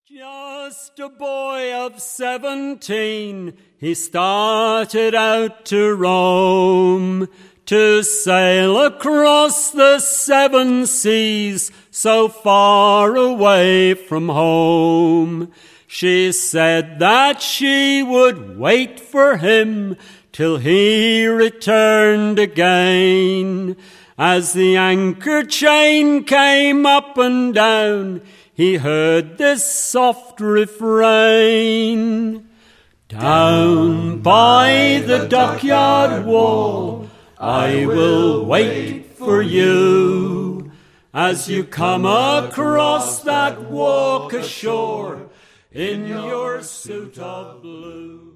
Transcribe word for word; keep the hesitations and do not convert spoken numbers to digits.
Just a boy of seventeen, he started out to roam, to sail across the seven seas, so far away from home. She said that she would wait for him till he returned again. As the anchor chain came up and down, he heard this soft refrain. Down by the dockyard wall, I will wait for you. As you come across that walk ashore in your suit of blue.